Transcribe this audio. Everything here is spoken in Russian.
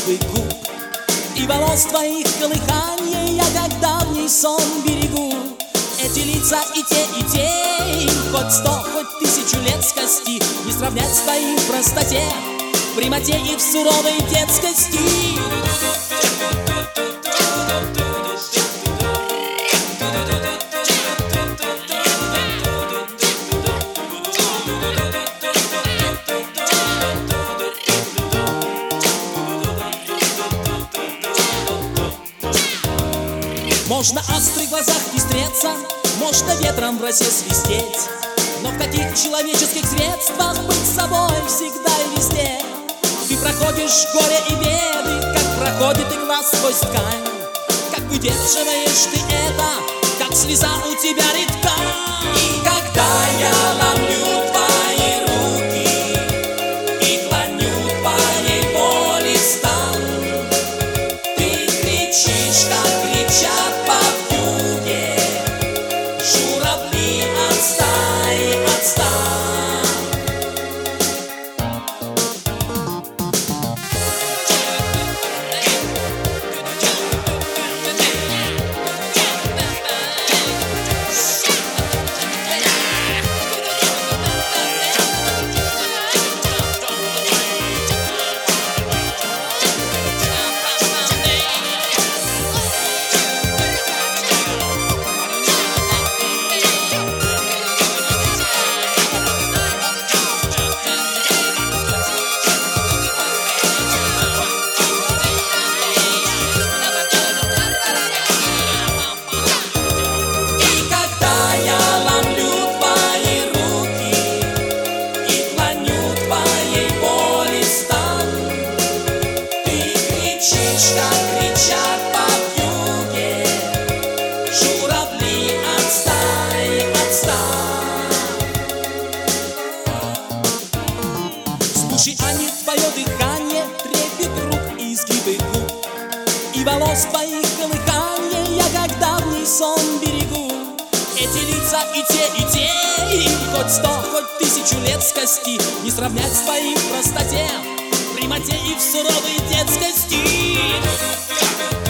изгибы губ и волос твоих колыханье я как давний сон берегу. Эти лица и те, им хоть 100, хоть 1000 лет с кости не сравнять с твоим в простоте, в прямоте и в суровой детскости. Можно острых глазах пестреться, можно ветром в росе свистеть, но в каких человеческих средствах быть собой всегда и везде? Ты проходишь горе и беды, как проходит игла сквозь ткань. Как выдерживаешь ты это, как слеза у тебя редка. И когда я ломлю твои руки и клоню твоей боли стан, ты кричишь, как кричат повьюге журавли: отстань, отстань. Как кричат повьюге журавли: отстань, отстань. Слушай, Аня, твое дыхание, трепет рук и изгибы губ и волос твоих колыханье я как давний сон берегу. Эти лица и те, им хоть 100, хоть 1000 лет с кости не сравнять с твоим в простоте, в прямоте и в суровой детскости.